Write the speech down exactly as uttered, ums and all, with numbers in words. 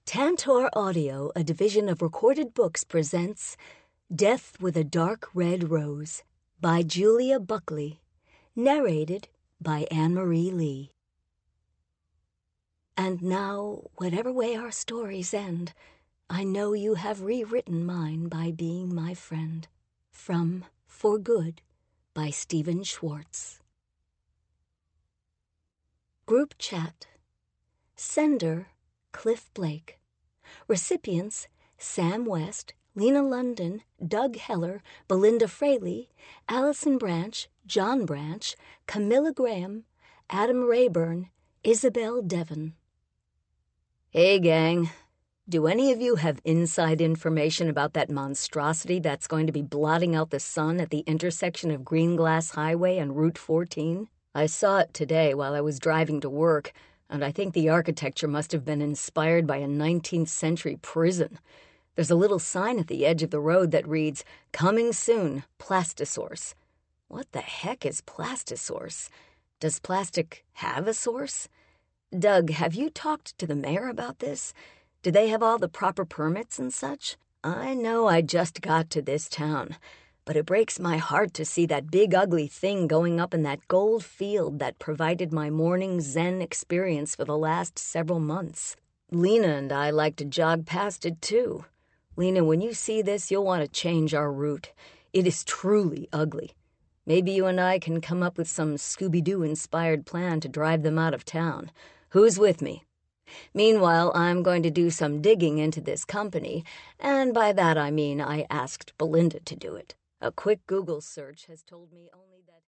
Tantor Audio, a division of Recorded Books, presents Death with a Dark Red Rose by Julia Buckley, narrated by Anne-Marie Lee. And now, whatever way our stories end, I know you have rewritten mine by being my friend. From For Good by Stephen Schwartz. Group Chat. Sender, Cliff Blake. Recipients, Sam West, Lena London, Doug Heller, Belinda Fraley, Allison Branch, John Branch, Camilla Graham, Adam Rayburn, Isabel Devon. Hey, gang. Do any of you have inside information about that monstrosity that's going to be blotting out the sun at the intersection of Green Glass Highway and Route fourteen? I saw it today while I was driving to work, and I think the architecture must have been inspired by a nineteenth century prison. There's a little sign at the edge of the road that reads, "Coming soon, Plastisource." What the heck is Plastisource? Does plastic have a source? Doug, have you talked to the mayor about this? Do they have all the proper permits and such? I know I just got to this town, but it breaks my heart to see that big ugly thing going up in that gold field that provided my morning Zen experience for the last several months. Lena and I like to jog past it too. Lena, when you see this, you'll want to change our route. It is truly ugly. Maybe you and I can come up with some Scooby-Doo-inspired plan to drive them out of town. Who's with me? Meanwhile, I'm going to do some digging into this company, and by that I mean I asked Belinda to do it. A quick Google search has told me only that...